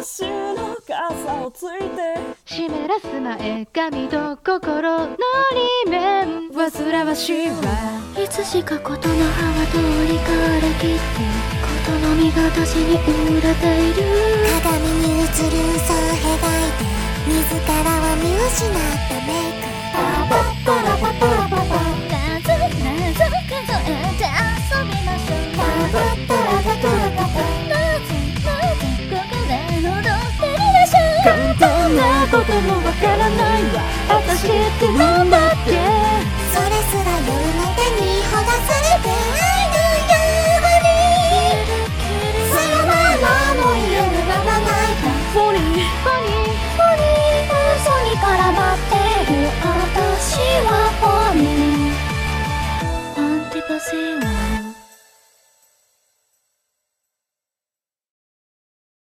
私の傘をついて湿らす前髪と心の裏面煩わしいわいつしかことの葉は通りから切ってことの実が私に裏たいる鏡に映る嘘を描いて自らは見失ったメイクパパパラパパラパパ数えて遊びましょうパパパラパパラパパなぜここで踊ってみましょう簡単なこともわからないわ私ってなんだっけ